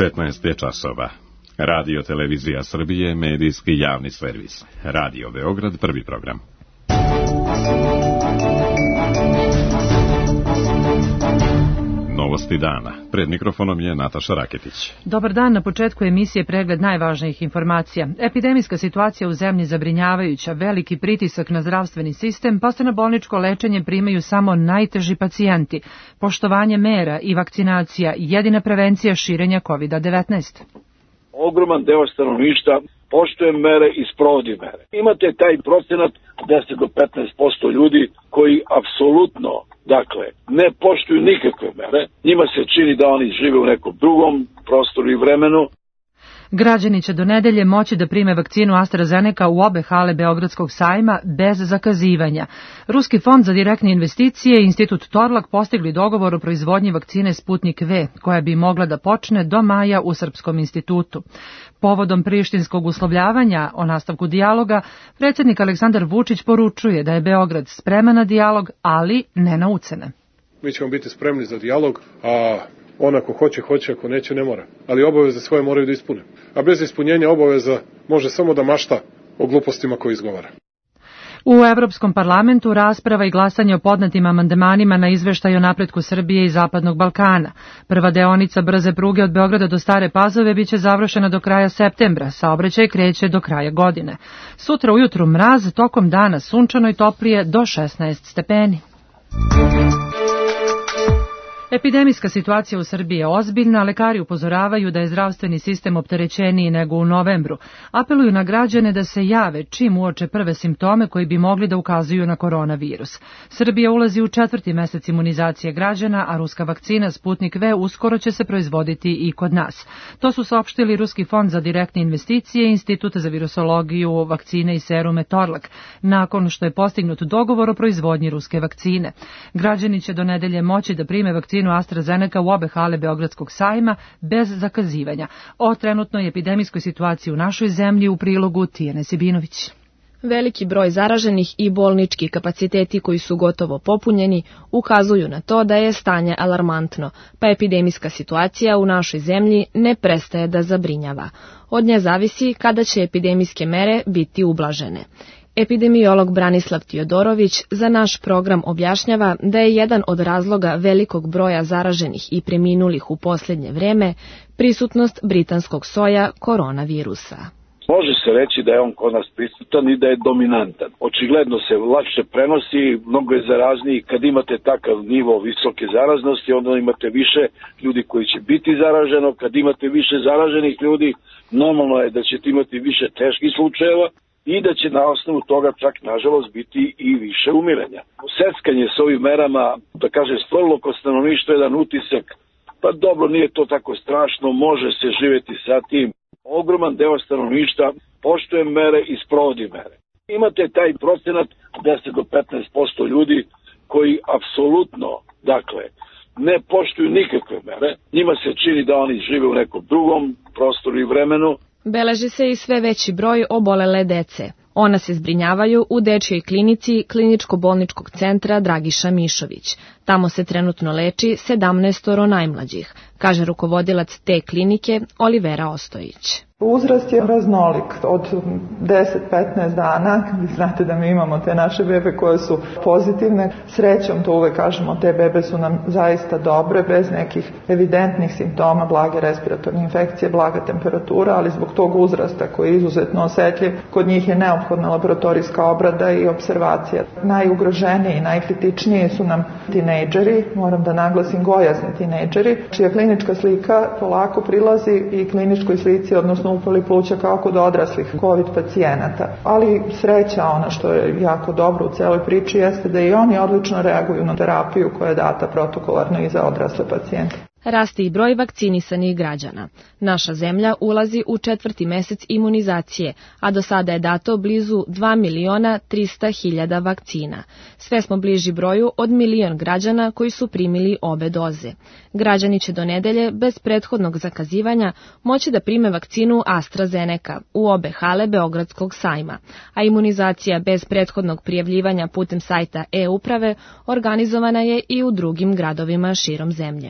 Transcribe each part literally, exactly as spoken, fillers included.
petnaest je časova. Radio Televizija Srbije, medijski javni servis. Radio Beograd, prvi program. Novosti dana. Pred mikrofonom je Nataša Raketić. Dobar dan, na početku emisije pregled najvažnijih informacija. Epidemijska situacija u zemlji zabrinjavajuća, veliki pritisak na zdravstveni sistem, pa se na bolničko lečenje primaju samo najteži pacijenti. Poštovanje mera i vakcinacija jedina prevencija širenja kovid devetnaest. Ogroman deo stanovništva poštuje mere i sprovodi mere. Imate taj procenat deset do petnaest posto ljudi koji apsolutno, dakle, ne poštuju nikakve mere. Njima se čini da oni žive u nekom drugom prostoru i vremenu. Građani će do nedelje moći da prime vakcinu AstraZeneca u obe hale Beogradskog sajma bez zakazivanja. Ruski fond za direktne investicije i Institut Torlak postigli dogovor o proizvodnji vakcine Sputnik V, koja bi mogla da počne do maja u Srpskom institutu. Povodom prištinskog uslovljavanja o nastavku dijaloga, predsjednik Aleksandar Vučić poručuje da je Beograd spreman na dijalog, ali ne na ucene. Mi ćemo biti spremni za dijalog, a on ako hoće, hoće, ako neće, ne mora. Ali obaveze svoje moraju da ispune. A bez ispunjenja obaveza može samo da mašta o glupostima koje izgovara. U Evropskom parlamentu rasprava i glasanje o podnetim amandmanima na izveštaj o napretku Srbije i Zapadnog Balkana. Prva deonica brze pruge od Beograda do Stare Pazove biće završena do kraja septembra, saobraćaj kreće do kraja godine. Sutra ujutru mraz, tokom dana sunčano i toplije do šesnaest stepeni. Epidemijska situacija u Srbiji je ozbiljna, lekari upozoravaju da je zdravstveni sistem opterećeniji nego u novembru. Apeluju na građane da se jave čim uoče prve simptome koji bi mogli da ukazuju na koronavirus. Srbija ulazi u četvrti mesec imunizacije građana, a ruska vakcina Sputnik V uskoro će se proizvoditi i kod nas. To su saopštili Ruski fond za direktne investicije i Institut za virusologiju, vakcine i serume Torlak, nakon što je postignut dogovor o proizvodnji ruske vakcine. Građani će do nedelje moći da prime vakcinu AstraZeneca u obe hale Beogradskog sajma bez zakazivanja. O trenutnoj epidemijskoj situaciji u našoj zemlji u prilogu Tijane Sibinović. Veliki broj zaraženih i bolnički kapaciteti koji su gotovo popunjeni ukazuju na to da je stanje alarmantno, pa epidemijska situacija u našoj zemlji ne prestaje da zabrinjava. Od nje zavisi kada će epidemijske mere biti ublažene. Epidemiolog Branislav Tijodorović za naš program objašnjava da je jedan od razloga velikog broja zaraženih i preminulih u posljednje vreme prisutnost britanskog soja koronavirusa. Može se reći da je on kod nas prisutan i da je dominantan. Očigledno se lakše prenosi, mnogo je zarazniji. Kad imate takav nivo visoke zaraznosti, onda imate više ljudi koji će biti zaraženo. Kad imate više zaraženih ljudi, normalno je da ćete imati više teških slučajeva i da će na osnovu toga čak, nažalost, biti i više umiranja. Seckanje s ovim merama, da kaže, stvorilo kod stanovništva jedan utisak, pa dobro, nije to tako strašno, može se živjeti sa tim. Ogroman deo stanovništva poštuje mere i sprovodi mere. Imate taj procenat deset do petnaest posto ljudi koji apsolutno, dakle, ne poštuju nikakve mere. Njima se čini da oni žive u nekom drugom prostoru i vremenu. Beleži se i sve veći broj obolele dece. Ona se zbrinjavaju u dečjoj klinici Kliničko-bolničkog centra Dragiša Mišović. Tamo se trenutno leči sedamnaestoro najmlađih, kaže rukovodilac te klinike Olivera Ostojić. Uzrast je raznolik, od deset do petnaest dana, vi znate da mi imamo te naše bebe koje su pozitivne. Srećom, to uvek kažemo, te bebe su nam zaista dobre, bez nekih evidentnih simptoma, blage respiratorne infekcije, blaga temperatura, ali zbog tog uzrasta koji je izuzetno osetljiv, kod njih je neophodna laboratorijska obrada i observacija. Najugroženiji i najkritičniji su nam tinejdžeri, moram da naglasim gojazni tinejdžeri, čija klinička slika polako prilazi i kliničkoj slici, odnosno upali pluća kao kod odraslih COVID pacijenata. Ali sreća, ono što je jako dobro u celoj priči, jeste da i oni odlično reaguju na terapiju koja je data protokolarno i za odrasle pacijente. Raste i broj vakcinisanih građana. Naša zemlja ulazi u četvrti mesec imunizacije, a do sada je dato blizu dva miliona trista hiljada vakcina. Sve smo bliži broju od milion građana koji su primili obe doze. Građani će do nedelje, bez prethodnog zakazivanja, moći da prime vakcinu AstraZeneca u obe hale Beogradskog sajma, a imunizacija bez prethodnog prijavljivanja putem sajta e-uprave organizovana je i u drugim gradovima širom zemlje.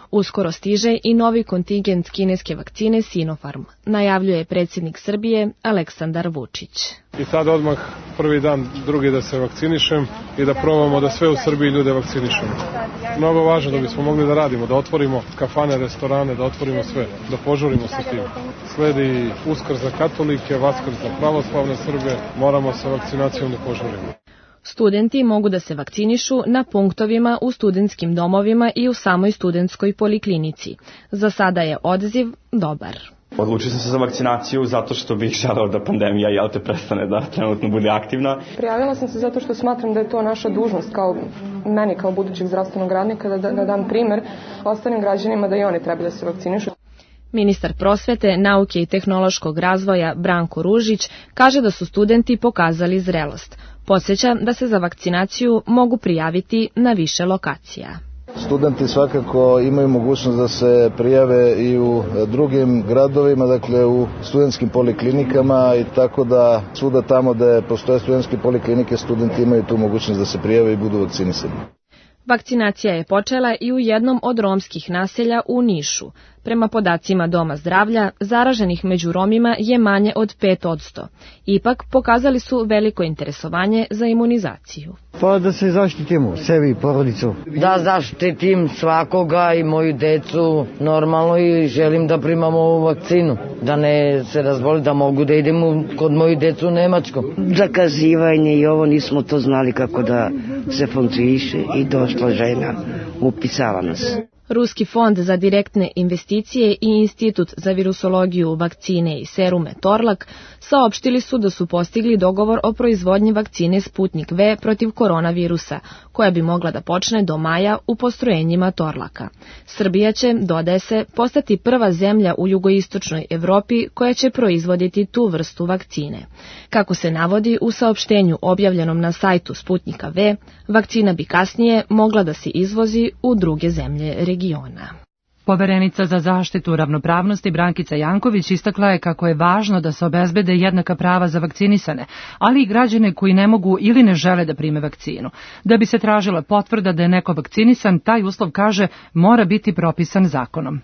Uskoro stiže i novi kontingent kineske vakcine Sinopharm, najavljuje predsjednik Srbije Aleksandar Vučić. I sad odmah prvi dan, drugi da se vakcinišem i da probamo da sve u Srbiji ljude vakcinišemo. Mnogo važno da bismo mogli da radimo, da otvorimo kafane, restorane, da otvorimo sve, da požurimo sa tim. Sledi Uskrs za katolike, Vaskrs za pravoslavne Srbe, moramo sa vakcinacijom da požurimo. Studenti mogu da se vakcinišu na punktovima u studentskim domovima i u samoj studentskoj poliklinici. Za sada je odaziv dobar. Odlučio sam se za vakcinaciju zato što bih želeo da pandemija jel te prestane da trenutno bude aktivna. Prijavila sam se zato što smatram da je to naša dužnost kao meni kao budućeg zdravstvenog radnika da, da, da dam primer ostalim građanima da i oni treba da se vakcinišu. Ministar prosvete, nauke i tehnološkog razvoja Branko Ružić kaže da su studenti pokazali zrelost. Podsjeća da se za vakcinaciju mogu prijaviti na više lokacija. Studenti svakako imaju mogućnost da se prijave i u drugim gradovima, dakle u studentskim poliklinikama i tako da svuda tamo gde postoje studentske poliklinike, studenti imaju tu mogućnost da se prijave i budu vakcinisani. Vakcinacija je počela i u jednom od romskih naselja u Nišu. Prema podacima Doma zdravlja, zaraženih među Romima je manje od pet posto. Ipak, pokazali su veliko interesovanje za imunizaciju. Pa da se zaštitimo, sebi i porodicu. Da zaštitim svakoga i moju decu normalno i želim da primam ovu vakcinu. Da ne se razboli, da mogu da idem kod moju decu u Nemačku. Zakazivanje i ovo nismo to znali kako da se funkcioniše i došla žena, upisala nas. Ruski fond za direktne investicije i Institut za virusologiju, vakcine i serume Torlak saopštili su da su postigli dogovor o proizvodnji vakcine Sputnik V protiv koronavirusa, koja bi mogla da počne do maja u postrojenjima Torlaka. Srbija će, dodaje se, postati prva zemlja u jugoistočnoj Evropi koja će proizvoditi tu vrstu vakcine. Kako se navodi u saopštenju objavljenom na sajtu Sputnika V, vakcina bi kasnije mogla da se izvozi u druge zemlje regiona. Poverenica za zaštitu ravnopravnosti Brankica Janković istakla je kako je važno da se obezbede jednaka prava za vakcinisane, ali i građane koji ne mogu ili ne žele da prime vakcinu. Da bi se tražila potvrda da je neko vakcinisan, taj uslov, kaže, mora biti propisan zakonom.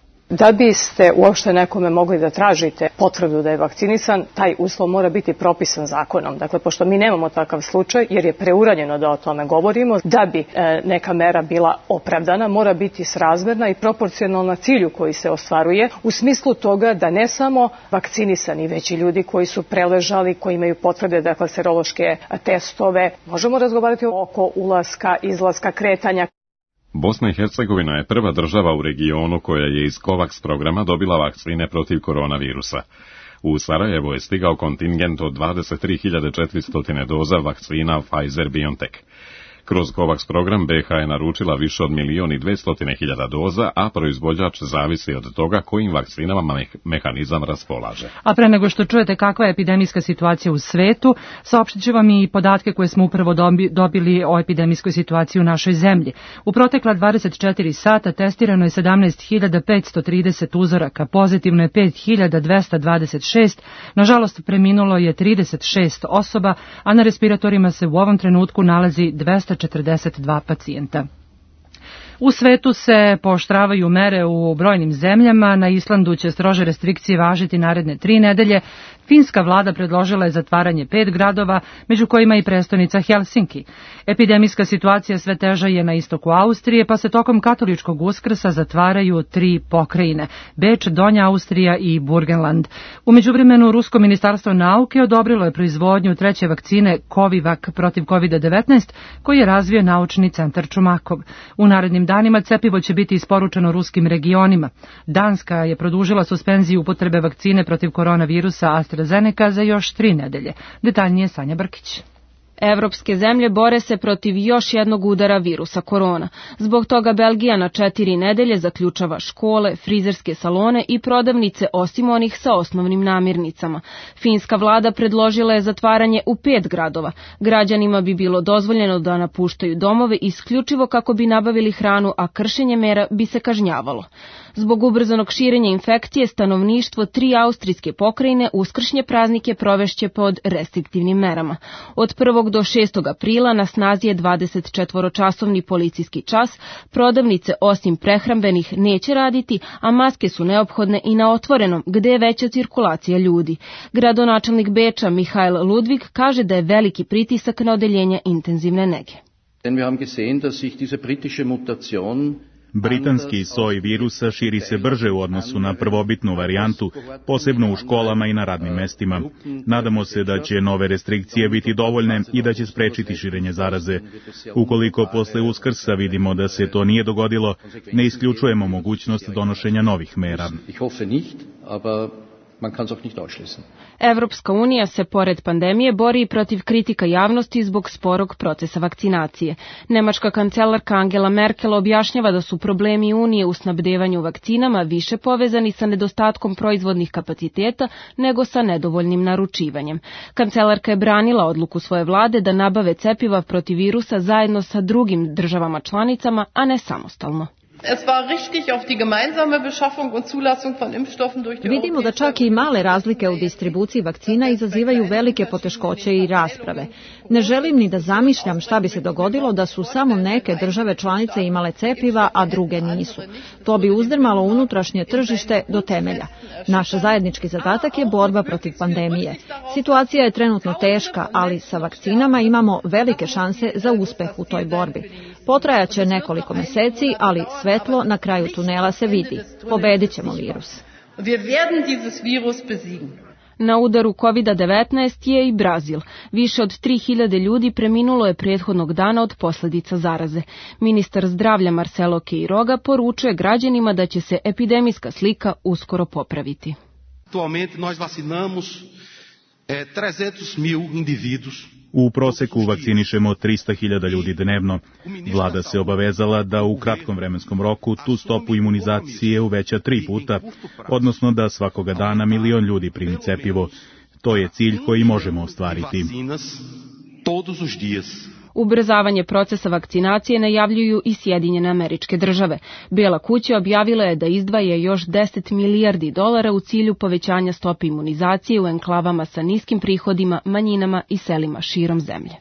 Da biste uopšte nekome mogli da tražite potvrdu da je vakcinisan, taj uslov mora biti propisan zakonom. Dakle, pošto mi nemamo takav slučaj, jer je preuranjeno da o tome govorimo, da bi e, neka mera bila opravdana, mora biti srazmerna i proporcionalna cilju koji se ostvaruje, u smislu toga da ne samo vakcinisani, već i ljudi koji su preležali, koji imaju potvrde, dakle, serološke testove. Možemo razgovarati oko ulaska, izlaska, kretanja. Bosna i Hercegovina je prva država u regionu koja je iz COVAX programa dobila vakcine protiv koronavirusa. U Sarajevo je stigao kontingent od dvadeset tri hiljade četiristo doza vakcina Pfizer-BioNTech. Kroz COVAX program B H je naručila više od milion i dvesta hiljada doza, a proizvođač zavisi od toga kojim vakcinama me- mehanizam raspolaže. A pre nego što čujete kakva je epidemijska situacija u svetu, saopštit ću vam i podatke koje smo upravo dobili o epidemijskoj situaciji u našoj zemlji. U protekla dvadeset četiri sata testirano je sedamnaest hiljada petsto trideset uzoraka, pozitivno je pet hiljada dvesta dvadeset šest, nažalost preminulo je trideset šest osoba, a na respiratorima se u ovom trenutku nalazi dvesta četrdeset dva pacijenta. U svetu se pooštravaju mere u brojnim zemljama. Na Islandu će strože restrikcije važiti naredne tri nedelje. Finska vlada predložila je zatvaranje pet gradova, među kojima i prestonica Helsinki. Epidemijska situacija sve teža je na istoku Austrije, pa se tokom katoličkog Uskrsa zatvaraju tri pokrajine: Beč, Donja Austrija i Burgenland. U međuvremenu, Rusko ministarstvo nauke odobrilo je proizvodnju treće vakcine Covivac protiv kovid devetnaest, koji je razvio naučni centar Čumakov. U narednim danima cepivo će biti isporučeno ruskim regionima. Danska je produžila suspenziju upotrebe vakcine protiv koronavirusa AstraZeneca za još tri nedelje. Detaljnije Sanja Brkić. Evropske zemlje bore se protiv još jednog udara virusa korona. Zbog toga Belgija na četiri nedelje zaključava škole, frizerske salone i prodavnice, osim onih sa osnovnim namirnicama. Finska vlada predložila je zatvaranje u pet gradova. Građanima bi bilo dozvoljeno da napuštaju domove isključivo kako bi nabavili hranu, a kršenje mera bi se kažnjavalo. Zbog ubrzanog širenja infekcije, stanovništvo tri austrijske pokrajine uskršnje praznike provešće pod restriktivnim merama. Od prvog prvog do šestog aprila na snazi je dvadesetčetvoročasovni policijski čas, prodavnice osim prehrambenih neće raditi, a maske su neophodne i na otvorenom, gde je veća cirkulacija ljudi. Gradonačelnik Beča Mihail Ludvig kaže da je veliki pritisak na odeljenja intenzivne nege. Britanski soj virusa širi se brže u odnosu na prvobitnu varijantu, posebno u školama i na radnim mestima. Nadamo se da će nove restrikcije biti dovoljne i da će sprečiti širenje zaraze. Ukoliko posle Uskrsa vidimo da se to nije dogodilo, ne isključujemo mogućnost donošenja novih mera. Evropska unija se pored pandemije bori protiv kritika javnosti zbog sporog procesa vakcinacije. Nemačka kancelarka Angela Merkel objašnjava da su problemi Unije u snabdevanju vakcinama više povezani sa nedostatkom proizvodnih kapaciteta nego sa nedovoljnim naručivanjem. Kancelarka je branila odluku svoje vlade da nabave cepiva protiv virusa zajedno sa drugim državama članicama, a ne samostalno. Vidimo da čak i male razlike u distribuciji vakcina izazivaju velike poteškoće i rasprave. Ne želim ni da zamišljam šta bi se dogodilo da su samo neke države članice imale cepiva, a druge nisu. To bi uzdrmalo unutrašnje tržište do temelja. Naš zajednički zadatak je borba protiv pandemije. Situacija je trenutno teška, ali sa vakcinama imamo velike šanse za uspeh u toj borbi. Potrajaće nekoliko meseci, ali svetlo na kraju tunela se vidi. Pobedit ćemo virus. Na udaru kovid devetnaest je i Brazil. Više od tri hiljade ljudi preminulo je prethodnog dana od posljedica zaraze. Ministar zdravlja Marcelo Queiroga poručuje građanima da će se epidemijska slika uskoro popraviti. Atualmente nós vacinamos trezentos mil indivíduos. U proseku vakcinišemo trista hiljada ljudi dnevno. Vlada se obavezala da u kratkom vremenskom roku tu stopu imunizacije uveća tri puta, odnosno da svakoga dana milion ljudi primi cepivo. To je cilj koji možemo ostvariti. Ubrzavanje procesa vakcinacije najavljuju i Sjedinjene Američke Države. Bijela kuća objavila je da izdvaja još deset milijardi dolara u cilju povećanja stope imunizacije u enklavama sa niskim prihodima, manjinama i selima širom zemlje.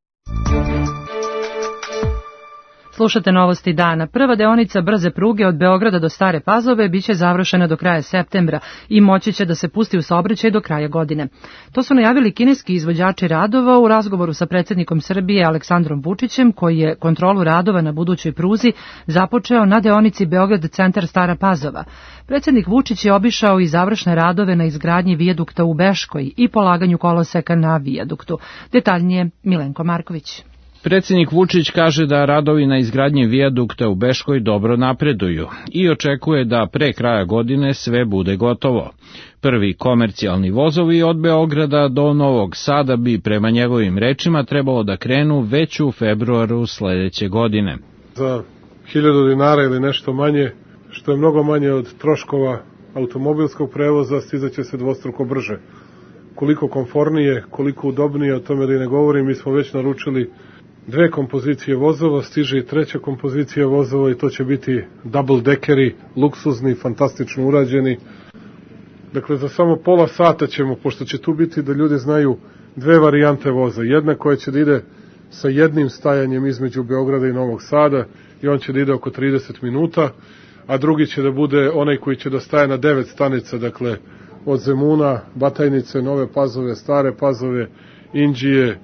Slušate novosti dana. Prva deonica brze pruge od Beograda do Stare Pazove biće završena do kraja septembra i moći će da se pusti u saobraćaj do kraja godine. To su najavili kineski izvođači radova u razgovoru sa predsjednikom Srbije Aleksandrom Vučićem, koji je kontrolu radova na budućoj pruzi započeo na deonici Beograd centar Stara Pazova. Predsjednik Vučić je obišao i završne radove na izgradnji vijadukta u Beškoj i polaganju koloseka na vijaduktu. Detaljnije Milenko Marković. Predsjednik Vučić kaže da radovi na izgradnji vijadukta u Beškoj dobro napreduju i očekuje da pre kraja godine sve bude gotovo. Prvi komercijalni vozovi od Beograda do Novog Sada bi prema njegovim rečima trebalo da krenu već u februaru sledeće godine. Za hiljadu dinara ili nešto manje, što je mnogo manje od troškova automobilskog prevoza, stizaće se dvostruko brže. Koliko komfornije, koliko udobnije, o tome da i ne govorim, mi smo već naručili dve kompozicije vozova, stiže i treća kompozicija vozova i to će biti double deckeri, luksuzni, fantastično urađeni. Dakle, za samo pola sata ćemo, pošto će tu biti da ljudi znaju dve varijante voza. Jedna koja će da ide sa jednim stajanjem između Beograda i Novog Sada i on će da ide oko trideset minuta, a drugi će da bude onaj koji će da staje na devet stanica, dakle, od Zemuna, Batajnice, Nove Pazove, Stare Pazove, Inđije,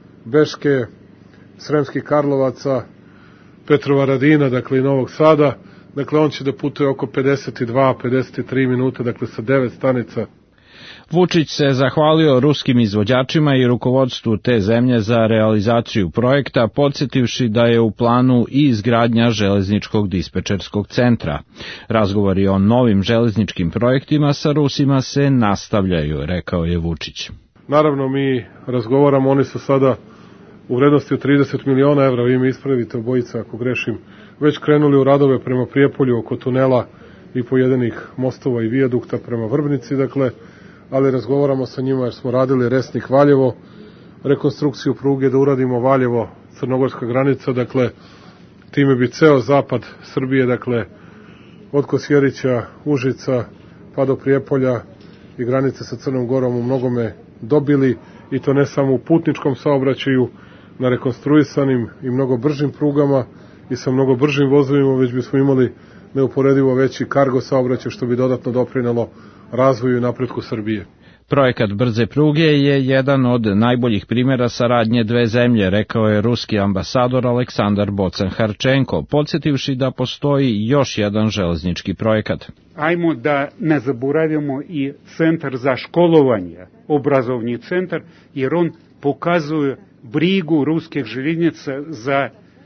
Beške, Sremskih Karlovaca, Petrovaradina, dakle i Novog Sada. Dakle, on će da putuje oko pedeset dva do pedeset tri minuta, dakle sa devet stanica. Vučić se zahvalio ruskim izvođačima i rukovodstvu te zemlje za realizaciju projekta, podsjetivši da je u planu i izgradnja železničkog dispečerskog centra. Razgovori o novim železničkim projektima sa Rusima se nastavljaju, rekao je Vučić. Naravno, mi razgovaramo, oni su sada u vrednosti od trideset miliona evra, vi mi ispravite obojica ako grešim, već krenuli u radove prema Prijepolju oko tunela i pojedinih mostova i vijadukta prema Vrbnici, dakle, ali razgovaramo sa njima jer smo radili Resnik Valjevo, rekonstrukciju pruge da uradimo Valjevo, crnogorska granica, dakle, time bi ceo zapad Srbije, dakle, od Kosjerića, Užica, pa do Prijepolja i granice sa Crnom Gorom u mnogome dobili i to ne samo u putničkom saobraćaju, na rekonstruisanim i mnogo bržim prugama i sa mnogo bržim vozovima, već bismo imali neuporedivo veći kargo saobraćaj, što bi dodatno doprinelo razvoju i napretku Srbije. Projekat brze pruge je jedan od najboljih primjera saradnje dve zemlje, rekao je ruski ambasador Aleksandar Bocan-Harčenko, podsjetivši da postoji još jedan železnički projekat. Ajmo da ne zaboravimo i centar za školovanje, obrazovni centar, jer on pokazuje brigu ruskih željeznica za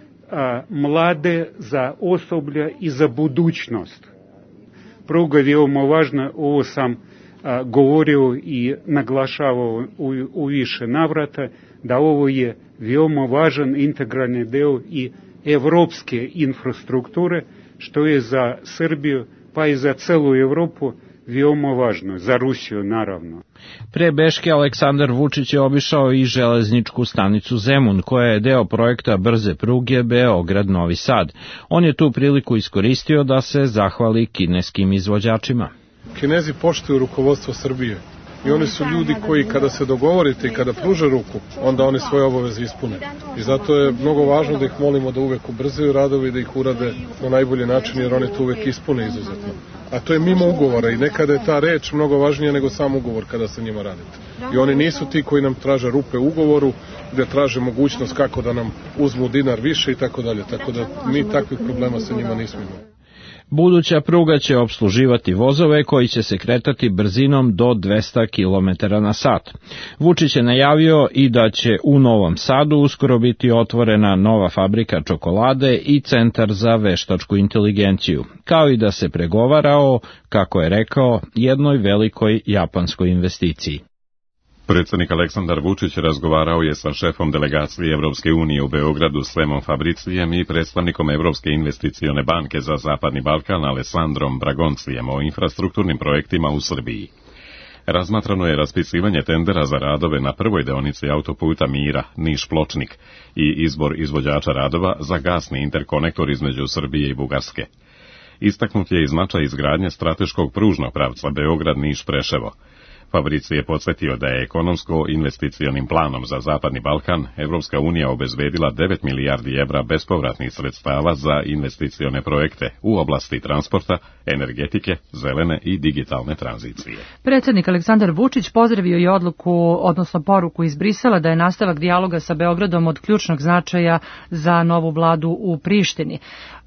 a, mlade, za osoblje i za budućnost. Pruga je veoma važna, ovo sam a, govorio i naglašavao u, u više navrata, da ovo je veoma važan integralni deo i evropske infrastrukture, što je za Srbiju pa i za celu Evropu veoma važno, za Rusiju naravno. Pre Beške Aleksandar Vučić je obišao i železničku stanicu Zemun, koja je deo projekta brze pruge Beograd-Novi Sad. On je tu priliku iskoristio da se zahvali kineskim izvođačima. Kinezi poštuju rukovodstvo Srbije i oni su ljudi koji kada se dogovorite i kada pruže ruku, onda oni svoje obaveze ispune. I zato je mnogo važno da ih molimo da uvek ubrzaju radovi i da ih urade na najbolji način, jer oni to uvek ispune izuzetno. A to je mimo ugovora i nekada je ta reč mnogo važnija nego sam ugovor kada sa njima radite. I oni nisu ti koji nam traže rupe u ugovoru, gde traže mogućnost kako da nam uzmu dinar više i tako dalje. Tako da mi takvih problema sa njima nismo imali. Buduća pruga će opsluživati vozove koji će se kretati brzinom do dvesta kilometara na sat. Vučić je najavio i da će u Novom Sadu uskoro biti otvorena nova fabrika čokolade i centar za veštačku inteligenciju, kao i da se pregovara o, kako je rekao, jednoj velikoj japanskoj investiciji. Predsjednik Aleksandar Vučić razgovarao je sa šefom delegacije Evropske unije u Beogradu Slemom Fabricijem i predstavnikom Evropske investicione banke za Zapadni Balkan Alessandrom Bragoncijem o infrastrukturnim projektima u Srbiji. Razmatrano je raspisivanje tendera za radove na prvoj deonici autoputa Mira, Niš-Pločnik i izbor izvođača radova za gasni interkonektor između Srbije i Bugarske. Istaknut je i značaj izgradnje strateškog pružnog pravca Beograd-Niš-Preševo. Fabrici je podsjetio da je ekonomsko-investicionim planom za Zapadni Balkan Evropska unija obezbedila devet milijardi evra bespovratnih sredstava za investicione projekte u oblasti transporta, energetike, zelene i digitalne tranzicije. Predsjednik Aleksandar Vučić pozdravio je odluku, odnosno poruku iz Brisela da je nastavak dijaloga sa Beogradom od ključnog značaja za novu vladu u Prištini.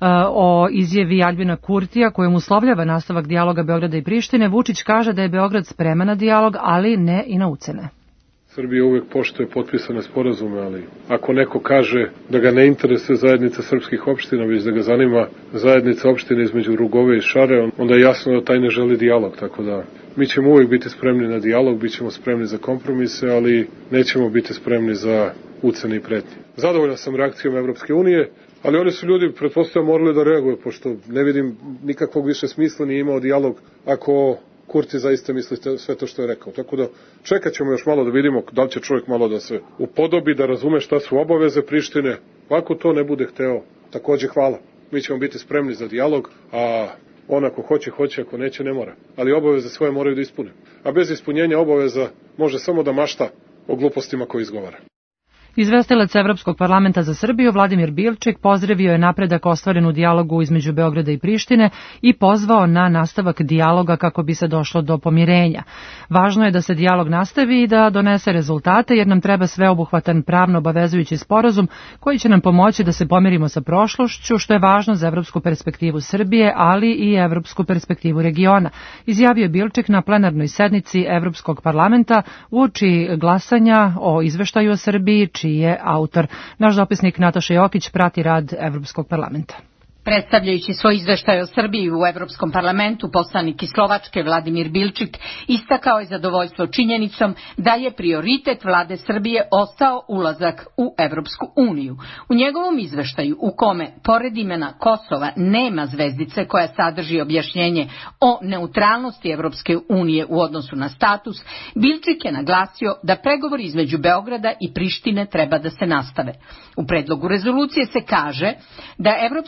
O izjavi Aljbina Kurtija kojom uslovljava nastavak dijaloga Beograda i Prištine, Vučić kaže da je Beograd spreman na dijalog, ali ne i na ucene. Srbija uvek poštuje potpisane sporazume, ali ako neko kaže da ga ne interesuje zajednica srpskih opština, već da ga zanima zajednica opština između Rugove i Šare, onda je jasno da taj ne želi dijalog, tako da mi ćemo uvek biti spremni na dijalog, bit ćemo spremni za kompromise, ali nećemo biti spremni za ucene i pretnje. Zadovoljan sam reakcijom Evropske unije, ali oni su ljudi, pretpostavljam, morali da reaguju, pošto ne vidim nikakvog više smisla, nije imao dijalog ako Kurti zaista misli sve to što je rekao. Tako da čekat ćemo još malo da vidimo da li će čovjek malo da se upodobi, da razume šta su obaveze Prištine. Ako to ne bude hteo, takođe hvala. Mi ćemo biti spremni za dijalog, a on ako hoće, hoće, ako neće, ne mora. Ali obaveze svoje moraju da ispune. A bez ispunjenja obaveza može samo da mašta o glupostima koje izgovara. Izvestilac Evropskog parlamenta za Srbiju Vladimir Bilčik pozdravio je napredak ostvaren u dijalogu između Beograda i Prištine i pozvao na nastavak dijaloga kako bi se došlo do pomirenja. Važno je da se dijalog nastavi i da donese rezultate, jer nam treba sveobuhvatan pravno obavezujući sporazum koji će nam pomoći da se pomirimo sa prošlošću, što je važno za evropsku perspektivu Srbije, ali i evropsku perspektivu regiona, izjavio je Bilčik na plenarnoj sednici Evropskog parlamenta uoči glasanja o izveštaju o Srbiji, čiji je autor. Naš dopisnik Nataša Jokić prati rad Evropskog parlamenta. Predstavljajući svoj izveštaj o Srbiji u Evropskom parlamentu, poslanik iz Slovačke Vladimir Bilčik istakao je zadovoljstvo činjenicom da je prioritet vlade Srbije ostao ulazak u Evropsku uniju. U njegovom izveštaju, u kome pored imena Kosova nema zvezdice koja sadrži objašnjenje o neutralnosti Evropske unije u odnosu na status, Bilčik je naglasio da pregovori između Beograda i Prištine treba da se nastave. U predlogu rezolucije se kaže da Evropski parlament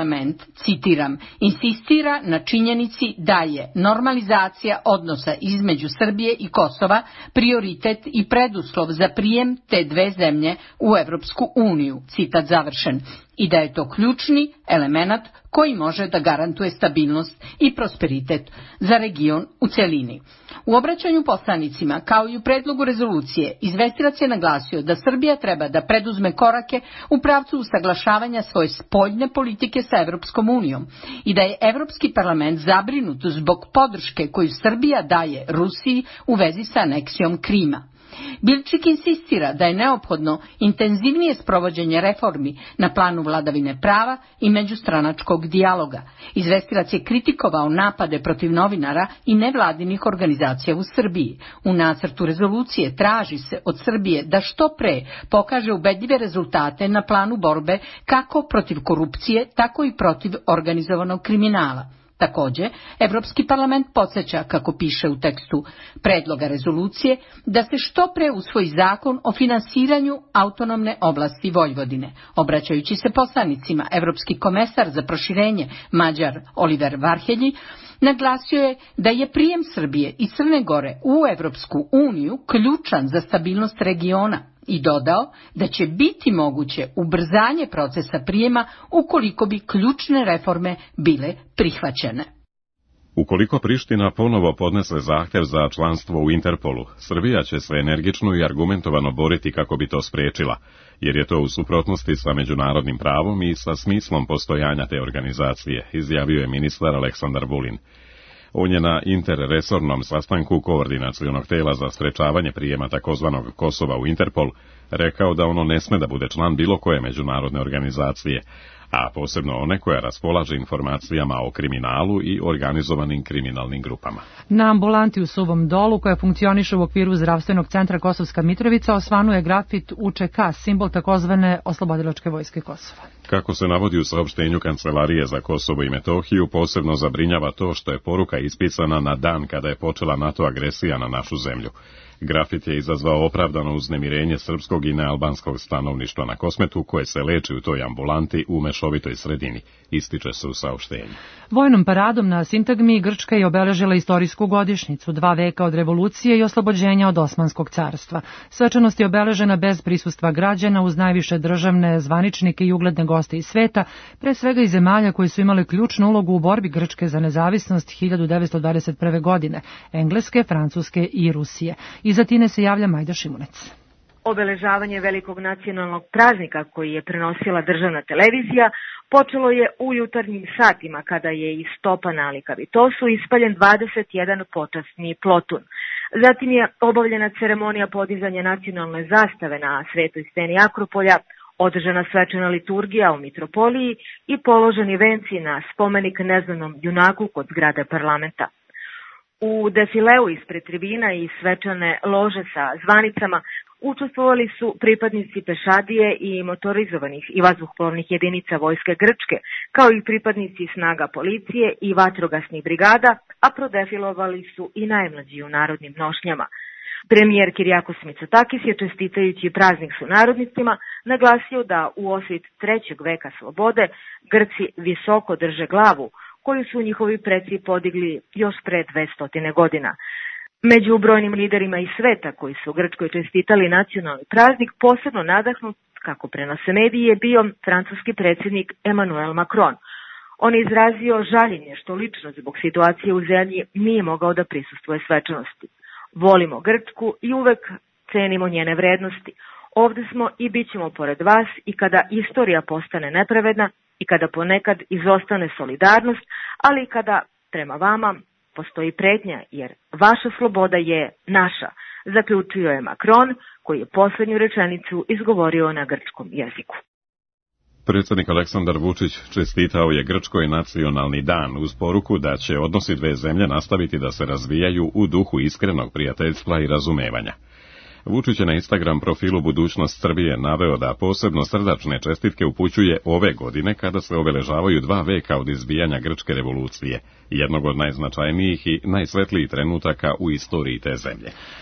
parlament, citiram, insistira na činjenici da je normalizacija odnosa između Srbije i Kosova prioritet i preduslov za prijem te dve zemlje u Evropsku uniju, citat završen, i da je to ključni element koji može da garantuje stabilnost i prosperitet za region u celini. U obraćanju poslanicima, kao i u predlogu rezolucije, izvestilac je naglasio da Srbija treba da preduzme korake u pravcu usaglašavanja svoje spoljne politike sa Evropskom unijom i da je Evropski parlament zabrinut zbog podrške koju Srbija daje Rusiji u vezi sa aneksijom Krima. Bilčik insistira da je neophodno intenzivnije sprovođenje reformi na planu vladavine prava i međustranačkog dijaloga. Izvestilac je kritikovao napade protiv novinara i nevladinih organizacija u Srbiji. U nacrtu rezolucije traži se od Srbije da što pre pokaže ubedljive rezultate na planu borbe kako protiv korupcije, tako i protiv organizovanog kriminala. Takođe, Evropski parlament podsjeća, kako piše u tekstu predloga rezolucije, da se što pre usvoji zakon o finansiranju autonomne oblasti Vojvodine. Obraćajući se poslanicima, Evropski komesar za proširenje Mađar Oliver Varhelji naglasio je da je prijem Srbije i Crne Gore u Evropsku uniju ključan za stabilnost regiona i dodao da će biti moguće ubrzanje procesa prijema ukoliko bi ključne reforme bile prihvaćene. Ukoliko Priština ponovo podnese zahtev za članstvo u Interpolu, Srbija će se energično i argumentovano boriti kako bi to sprečila, jer je to u suprotnosti sa međunarodnim pravom i sa smislom postojanja te organizacije, izjavio je ministar Aleksandar Vulin. On je na interresornom sastanku koordinacionog tela za sprečavanje prijema takozvanog Kosova u Interpol rekao da ono ne sme da bude član bilo koje međunarodne organizacije, a posebno one koja raspolaže informacijama o kriminalu i organizovanim kriminalnim grupama. Na ambulanti u Suvom Dolu, koja funkcioniše u okviru zdravstvenog centra Kosovska Mitrovica, osvanuje grafit U Č K, simbol takozvane Oslobodilačke vojske Kosova. Kako se navodi u saopštenju Kancelarije za Kosovo i Metohiju, posebno zabrinjava to što je poruka ispisana na dan kada je počela NATO agresija na našu zemlju. Grafit je izazvao opravdano uznemirenje srpskog i nealbanskog stanovništva na Kosmetu, koje se leči u toj ambulanti u mešovitoj sredini, ističe se u saopštenju. Vojnom paradom na Sintagmi Grčka je obeležila istorijsku godišnjicu, dva veka od revolucije i oslobođenja od Osmanskog carstva. Svečanost je obeležena bez prisustva građana, uz najviše državne zvaničnike i ugledne goste iz sveta, pre svega iz zemalja koji su imali ključnu ulogu u borbi Grčke za nezavisnost hiljadu devetsto dvadeset prve. godine, Engleske, Francuske i Rusije. Iz Atine se javlja Majda Šimunec. Obeležavanje velikog nacionalnog praznika koji je prenosila državna televizija počelo je u jutarnjim satima kada je iz topa nalika Vitosu ispaljen dvadeset jedan počasni plotun. Zatim je obavljena ceremonija podizanja nacionalne zastave na svetoj steni Akropolja, održana svečana liturgija u mitropoliji i položeni venci na spomenik neznanom junaku kod zgrade parlamenta. U defileu ispred tribina i svečane lože sa zvanicama učestvovali su pripadnici pešadije i motorizovanih i vazduhoplovnih jedinica vojske Grčke, kao i pripadnici snaga policije i vatrogasnih brigada, a prodefilovali su i najmlađi u narodnim nošnjama. Premijer Kirjakos Mitsotakis je, čestitajući praznik sunarodnicima, naglasio da u osvit trećeg veka slobode Grci visoko drže glavu, koju su njihovi preci podigli još pre dvesta godina. Među brojnim liderima iz sveta koji su u Grčkoj čestitali nacionalni praznik, posebno nadahnut, kako prenose mediji, je bio francuski predsjednik Emmanuel Macron. On je izrazio žaljenje što lično zbog situacije u zemlji nije mogao da prisustvuje svečanosti. Volimo Grčku i uvek cenimo njene vrednosti. Ovde smo i bit ćemo pored vas i kada istorija postane nepravedna i kada ponekad izostane solidarnost, ali i kada prema vama postoji pretnja, jer vaša sloboda je naša, zaključio je Macron, koji je poslednju rečenicu izgovorio na grčkom jeziku. Predsjednik Aleksandar Vučić čestitao je Grčkoj nacionalni dan uz poruku da će odnosi dve zemlje nastaviti da se razvijaju u duhu iskrenog prijateljstva i razumevanja. Vučić je na Instagram profilu Budućnost Srbije naveo da posebno srdačne čestitke upućuje ove godine kada se obeležavaju dva veka od izbijanja Grčke revolucije, jednog od najznačajnijih i najsvetlijih trenutaka u istoriji te zemlje.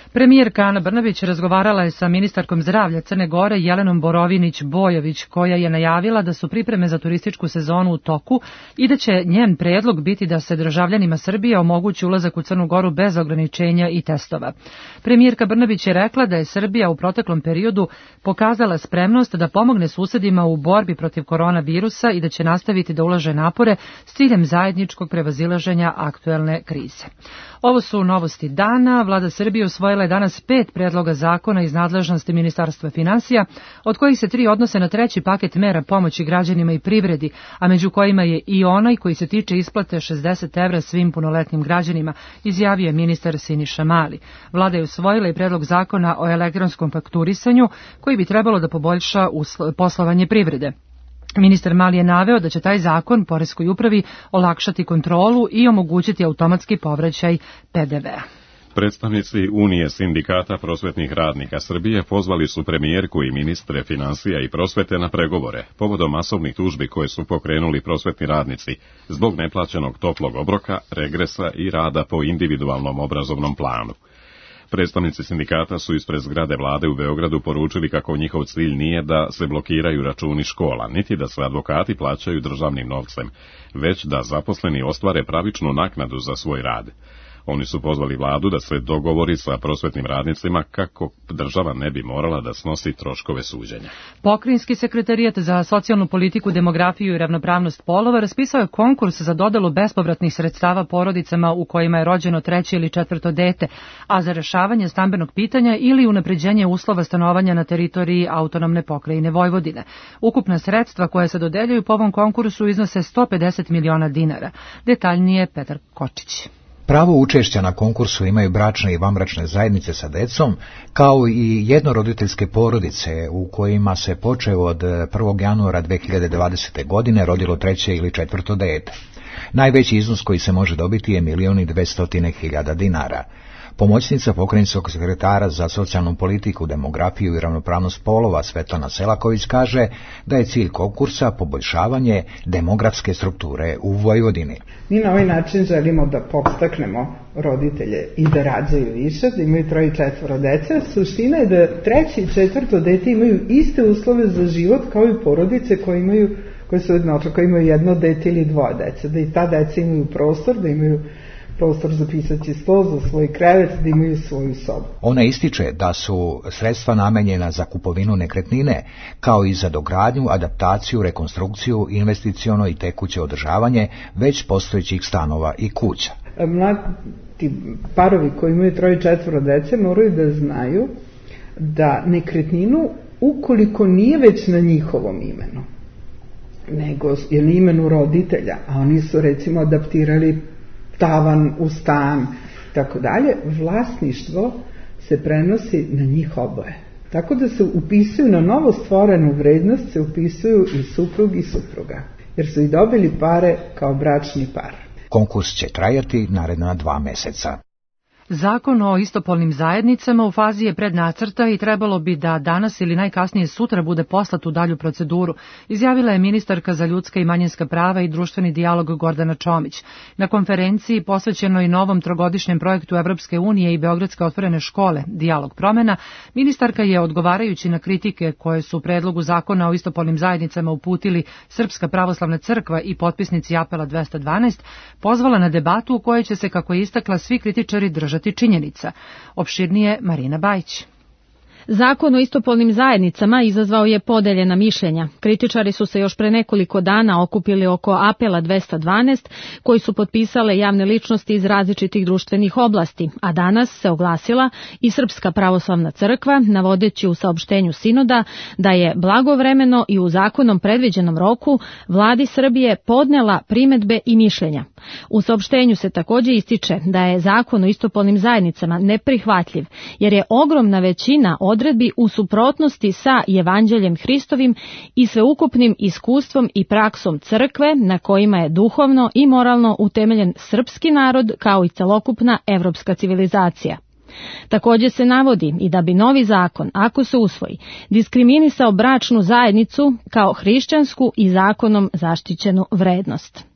Premijerka Ana Brnabić razgovarala je sa ministarkom zdravlja Crne Gore Jelenom Borović-Bojović, koja je najavila da su pripreme za turističku sezonu u toku i da će njen predlog biti da se državljanima Srbije omogući ulazak u Crnu Goru bez ograničenja i testova. Premijerka Brnabić je rekla da je Srbija u proteklom periodu pokazala spremnost da pomogne susedima u borbi protiv koronavirusa i da će nastaviti da ulaže napore s ciljem zajedničkog prevazilaženja aktuelne krize. Ovo su novosti dana. Vlada Srbije usvojila je danas pet predloga zakona iz nadležnosti Ministarstva finansija, od kojih se tri odnose na treći paket mera pomoći građanima i privredi, a među kojima je i onaj koji se tiče isplate šezdeset evra svim punoletnim građanima, izjavio je ministar Siniša Mali. Vlada je usvojila i predlog zakona o elektronskom fakturisanju, koji bi trebalo da poboljša poslovanje privrede. Ministar Mali je naveo da će taj zakon poreskoj upravi olakšati kontrolu i omogućiti automatski povraćaj pe de vea. Predstavnici Unije sindikata prosvetnih radnika Srbije pozvali su premijerku i ministre finansija i prosvete na pregovore povodom masovnih tužbi koje su pokrenuli prosvetni radnici zbog neplaćenog toplog obroka, regresa i rada po individualnom obrazovnom planu. Predstavnici sindikata su ispred zgrade vlade u Beogradu poručili kako njihov cilj nije da se blokiraju računi škola, niti da se advokati plaćaju državnim novcem, već da zaposleni ostvare pravičnu naknadu za svoj rad. Oni su pozvali vladu da se dogovori sa prosvetnim radnicima kako država ne bi morala da snosi troškove suđenja. Pokrajinski sekretarijat za socijalnu politiku, demografiju i ravnopravnost polova raspisao je konkurs za dodelu bespovratnih sredstava porodicama u kojima je rođeno treće ili četvrto dete, a za rešavanje stambenog pitanja ili unapređenje uslova stanovanja na teritoriji autonomne pokrajine Vojvodine. Ukupna sredstva koja se dodeljuju po ovom konkursu iznose sto pedeset miliona dinara. Detaljnije Petar Kočić. Pravo učešća na konkursu imaju bračne i vanbračne zajednice sa decom, kao i jednoroditeljske porodice u kojima se počeo od prvog januara dve hiljade dvadesete. godine rodilo treće ili četvrto dete. Najveći iznos koji se može dobiti je milion i dvestotine hiljada dinara. Pomoćnica pokrajinskog sekretara za socijalnu politiku, demografiju i ravnopravnost polova Svetlana Selaković kaže da je cilj konkursa poboljšavanje demografske strukture u Vojvodini. Mi na ovaj način želimo da podstaknemo roditelje i da rađaju više, da imaju troje i četvoro dece. Suština je da treće i četvrto dete imaju iste uslove za život kao i porodice koje imaju, koje su jednoče, koje imaju jedno dete ili dvoje dece, da i ta deca imaju prostor, da imaju prostor za pisaći sto, za svoj krevet, da imaju svoju sobu. Ona ističe da su sredstva namenjena za kupovinu nekretnine, kao i za dogradnju, adaptaciju, rekonstrukciju, investiciono i tekuće održavanje već postojećih stanova i kuća. Mladi parovi koji imaju troje i četvoro dece moraju da znaju da nekretninu, ukoliko nije već na njihovom imenu, nego je na imenu roditelja, a oni su recimo adaptirali tavan u stan, tako dalje, vlasništvo se prenosi na njih oboje. Tako da se upisuju na novo stvorenu vrednost, se upisuju i suprug i supruga, jer su i dobili pare kao bračni par. Konkurs će trajati naredna dva meseca. Zakon o istopolnim zajednicama u fazi je prednacrta i trebalo bi da danas ili najkasnije sutra bude poslat u dalju proceduru, izjavila je ministarka za ljudska i manjinska prava i društveni dijalog Gordana Čomić. Na konferenciji posvećenoj novom trogodišnjem projektu Evropske unije i Beogradske otvorene škole Dijalog promena, ministarka je, odgovarajući na kritike koje su u predlogu zakona o istopolnim zajednicama uputili Srpska pravoslavna crkva i potpisnici apela dvesta dvanaest, pozvala na debatu u kojoj će se, kako je istakla, svi kritičari držati činjenica. Opširnije Marina Bajić. Zakon o istopolnim zajednicama izazvao je podeljena mišljenja. Kritičari su se još pre nekoliko dana okupili oko apela dvesta dvanaest, koji su potpisale javne ličnosti iz različitih društvenih oblasti, a danas se oglasila i Srpska pravoslavna crkva, navodeći u saopštenju sinoda da je blagovremeno i u zakonom predviđenom roku vladi Srbije podnela primedbe i mišljenja. U saopštenju se takođe ističe da je zakon o istopolnim zajednicama neprihvatljiv, jer je ogromna većina odredbi u suprotnosti sa Evanđeljem Hristovim i sveukupnim iskustvom i praksom crkve na kojima je duhovno i moralno utemeljen srpski narod kao i celokupna evropska civilizacija. Takođe se navodi i da bi novi zakon, ako se usvoji, diskriminisao bračnu zajednicu kao hrišćansku i zakonom zaštićenu vrednost.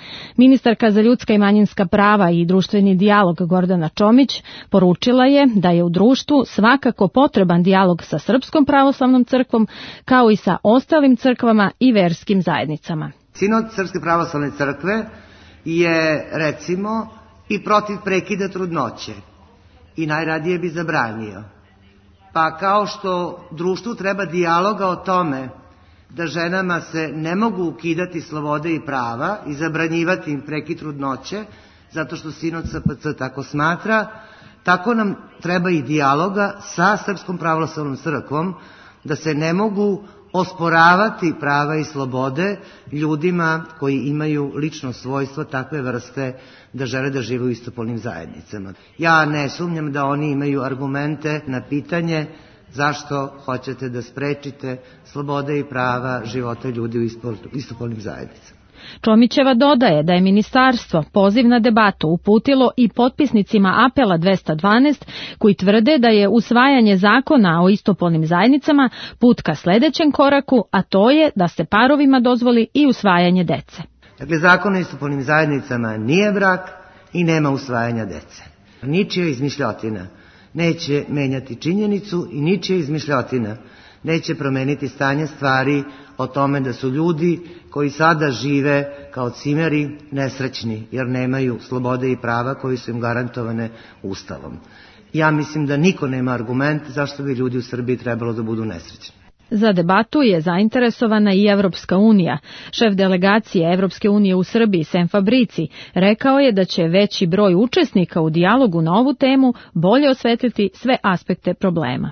Ministarka za ljudska i manjinska prava i društveni dijalog Gordana Čomić poručila je da je u društvu svakako potreban dijalog sa Srpskom pravoslavnom crkvom kao i sa ostalim crkvama i verskim zajednicama. Sinod Srpske pravoslavne crkve je, recimo, i protiv prekida trudnoće i najradije bi zabranio. Pa kao što društvu treba dijaloga o tome da ženama se ne mogu ukidati slobode i prava i zabranjivati im prekid trudnoće, zato što Sinod S P C tako smatra, tako nam treba i dijaloga sa Srpskom pravoslavnom crkvom, da se ne mogu osporavati prava i slobode ljudima koji imaju lično svojstvo takve vrste da žele da žive u istopolnim zajednicama. Ja ne sumnjam da oni imaju argumente na pitanje zašto hoćete da sprečite slobode i prava života ljudi u istopolnim zajednicama. Čomićeva dodaje da je ministarstvo poziv na debatu uputilo i potpisnicima apela dvesta dvanaest koji tvrde da je usvajanje zakona o istopolnim zajednicama put ka sledećem koraku, a to je da se parovima dozvoli i usvajanje dece. Dakle, zakon o istopolnim zajednicama nije brak i nema usvajanja dece. Ničija izmišljotina neće menjati činjenicu i ničija izmišljotina neće promeniti stanje stvari o tome da su ljudi koji sada žive kao cimeri nesrećni jer nemaju slobode i prava koji su im garantovane Ustavom. Ja mislim da niko nema argument zašto bi ljudi u Srbiji trebalo da budu nesrećni. Za debatu je zainteresovana i Evropska unija. Šef delegacije Evropske unije u Srbiji, Sem Fabrici, rekao je da će veći broj učesnika u dijalogu na ovu temu bolje osvetliti sve aspekte problema.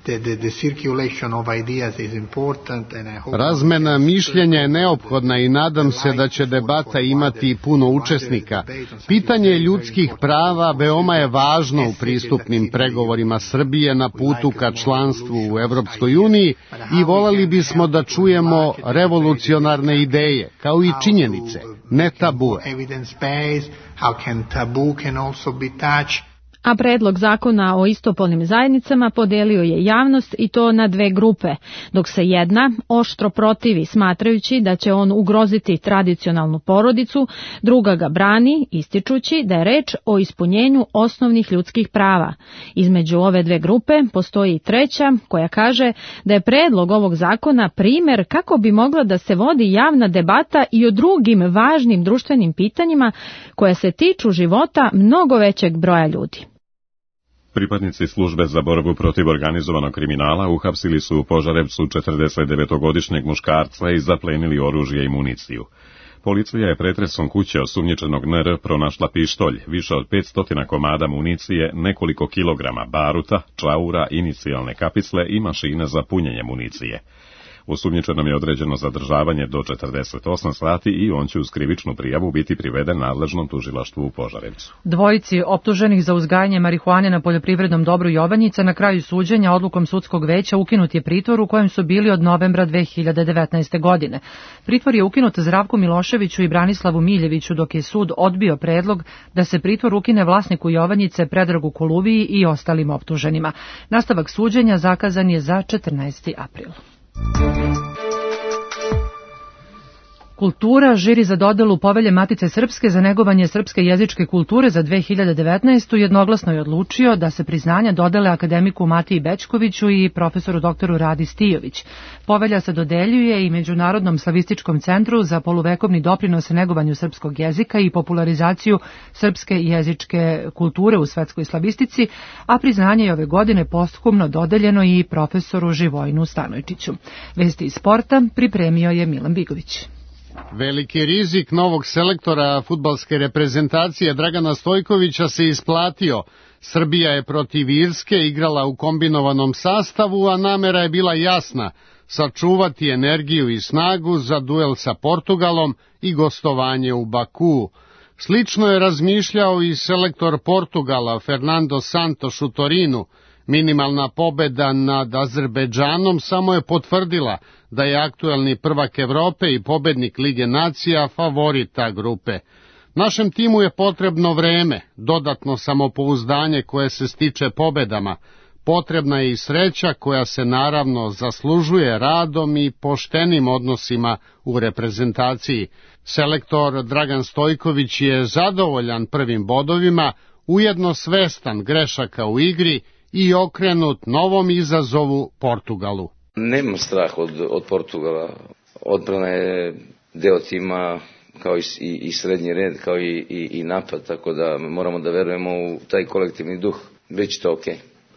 Razmena mišljenja je neophodna i nadam se da će debata imati puno učesnika. Pitanje ljudskih prava veoma je važno u pristupnim pregovorima Srbije na putu ka članstvu u Evropskoj uniji i voleli bismo da čujemo revolucionarne ideje, kao i činjenice, ne tabue. A predlog zakona o istopolnim zajednicama podelio je javnost i to na dve grupe, dok se jedna oštro protivi smatrajući da će on ugroziti tradicionalnu porodicu, druga ga brani ističući da je reč o ispunjenju osnovnih ljudskih prava. Između ove dve grupe postoji i treća koja kaže da je predlog ovog zakona primer kako bi mogla da se vodi javna debata i o drugim važnim društvenim pitanjima koja se tiču života mnogo većeg broja ljudi. Pripadnici službe za borbu protiv organizovanog kriminala uhapsili su u Požarevcu četrdesetdevetogodišnjeg muškarca i zaplenili oružje i municiju. Policija je pretresom kuće osumnjičenog N R pronašla pištolj, više od petsto komada municije, nekoliko kilograma baruta, čaura, inicijalne kapisle i mašine za punjenje municije. Osumnjičenom je određeno zadržavanje do četrdeset osam sati i on će uz krivičnu prijavu biti priveden nadležnom tužilaštvu u Požarevcu. Dvojici optuženih za uzgajanje marihuane na poljoprivrednom dobru Jovanjica na kraju suđenja odlukom sudskog veća ukinut je pritvor u kojem su bili od novembra dve hiljade devetnaeste. godine. Pritvor je ukinut Zdravku Miloševiću i Branislavu Miljeviću dok je sud odbio predlog da se pritvor ukine vlasniku Jovanjice Predragu Koluviji i ostalim optuženima. Nastavak suđenja zakazan je za četrnaesti april. Kultura, žiri za dodelu Povelje Matice Srpske za negovanje srpske jezičke kulture za dve hiljade devetnaestu. jednoglasno je odlučio da se priznanja dodele akademiku Matiji Bećkoviću i profesoru doktoru Radi Stijović. Povelja se dodeljuje i Međunarodnom slavističkom centru za poluvekovni doprinos negovanju srpskog jezika i popularizaciju srpske jezičke kulture u svetskoj slavistici, a priznanje je ove godine posthumno dodeljeno i profesoru Živojinu Stanojčiću. Vesti iz sporta pripremio je Milan Bigović. Veliki rizik novog selektora fudbalske reprezentacije Dragana Stojkovića se isplatio. Srbija je protiv Irske igrala u kombinovanom sastavu, a namera je bila jasna – sačuvati energiju i snagu za duel sa Portugalom i gostovanje u Bakuu. Slično je razmišljao i selektor Portugala Fernando Santos u Torinu. Minimalna pobeda nad Azerbejdžanom samo je potvrdila da je aktuelni prvak Evrope i pobednik Lige nacija favorita grupe. Našem timu je potrebno vreme, dodatno samopouzdanje koje se stiče pobedama. Potrebna je i sreća koja se naravno zaslužuje radom i poštenim odnosima u reprezentaciji. Selektor Dragan Stojković je zadovoljan prvim bodovima, ujedno svestan grešaka u igri i okrenut novom izazovu Portugalu. Nemam strah od, od Portugala. Odbrana je deo tima kao i, i, i srednji red, kao i, i, i napad, tako da moramo da verujemo u taj kolektivni duh. Biće to okej.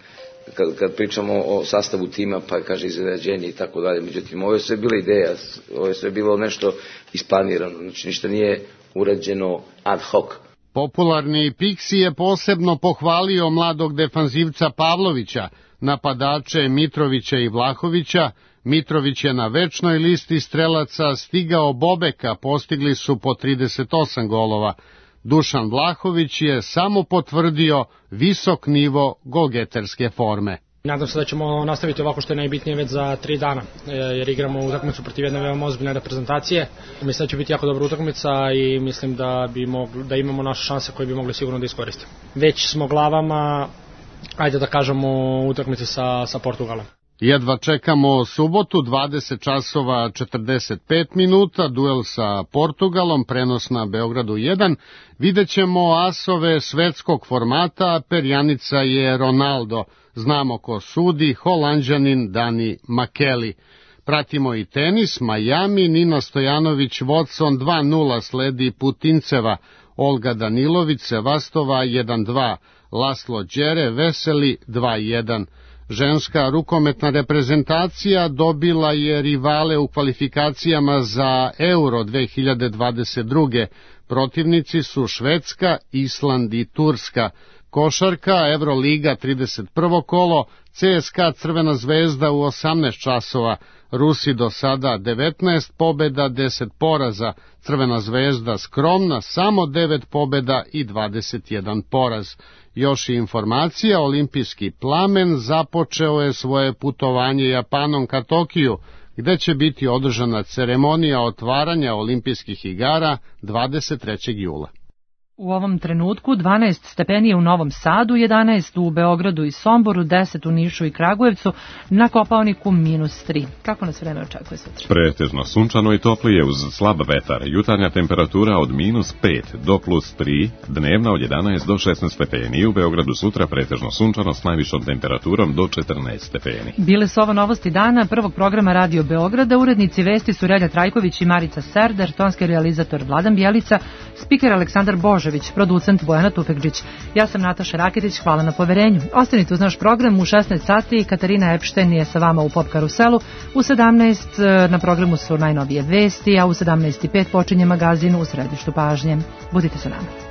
Kad, kad pričamo o sastavu tima, pa kaže izrađenje i tako dalje, međutim, ovo je sve bila ideja, ovo je sve bilo nešto isplanirano, znači ništa nije urađeno ad hoc. Popularni Pixi je posebno pohvalio mladog defanzivca Pavlovića, napadače Mitrovića i Vlahovića. Mitrović je na večnoj listi strelaca stigao Bobeka, postigli su po trideset osam golova. Dušan Vlahović je samo potvrdio visok nivo golgeterske forme. Nadam se da ćemo nastaviti ovako što je najbitnije već za tri dana, jer igramo utakmicu protiv jedne veoma ozbiljne reprezentacije. Mislim da će biti jako dobra utakmica i mislim da, bi mogli, da imamo naše šanse koje bi mogli sigurno da iskoristimo. Već smo glavama, ajde da kažemo, utakmici sa, sa Portugalom. Jedva čekamo subotu, dvadeset časova četrdeset pet minuta, duel sa Portugalom, prenos na Beogradu jedan. Vidjet ćemo asove svetskog formata, perjanica je Ronaldo. Znamo ko sudi, Holanđanin Dani Makeli. Pratimo i tenis, Miami, Nina Stojanović, Watson dva nula sledi Putinceva, Olga Danilović, Sevastova jedan dva, Laslo Đere, Veseli dva jedan. Ženska rukometna reprezentacija dobila je rivale u kvalifikacijama za Euro dve hiljade dvadeset druge. Protivnici su Švedska, Island i Turska. Košarka, Evroliga trideset prvo kolo, C S K A Crvena zvezda u osamnaest časova. Rusi do sada devetnaest pobeda, deset poraza. Crvena zvezda skromna, samo devet pobeda i dvadeset jedan poraz. Još i informacija, olimpijski plamen započeo je svoje putovanje Japanom ka Tokiju, gde će biti održana ceremonija otvaranja olimpijskih igara dvadeset trećeg jula. U ovom trenutku dvanaest stepeni je u Novom Sadu, jedanaest u Beogradu i Somboru, deset u Nišu i Kragujevcu, na Kopaoniku minus tri. Kako nas vreme očekuje sutra? Pretežno sunčano i toplije uz slab vetar. Jutarnja temperatura od minus pet do plus tri, dnevna od jedanaest do šesnaest stepeni. U Beogradu sutra pretežno sunčano s najvišom temperaturom do četrnaest stepeni. Bile su ovo novosti dana prvog programa Radio Beograda. Urednici vesti su Relja Trajković i Marica Serdar, tonski realizator Vladan Bjelica, spiker Aleksandar Božović, producent Bojana Tufekđić. Ja sam Nataša Raketić, hvala na poverenju. Ostanite uz naš program u šesnaest sati. Katarina Epšten je sa vama u Pop Karuselu. U sedamnaest na programu su najnovije vesti, a u sedamnaest i pet počinje magazin U središtu pažnje. Budite sa nama.